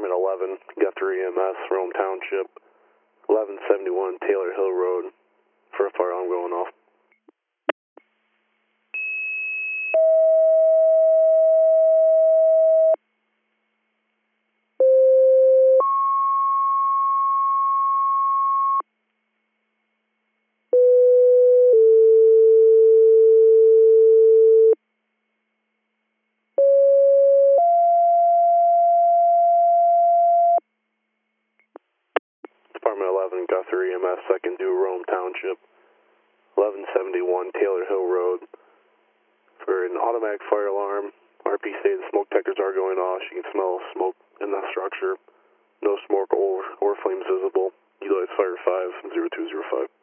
Department 11, Guthrie EMS, Rome Township, 1171 Taylor Hill Road, for a fire alarm going off. Department 11, Guthrie EMS, second due, Rome Township, 1171 Taylor Hill Road, for an automatic fire alarm. RP stated smoke detectors are going off. You can smell smoke in the structure. No smoke or flames visible. Utilize fire 50205.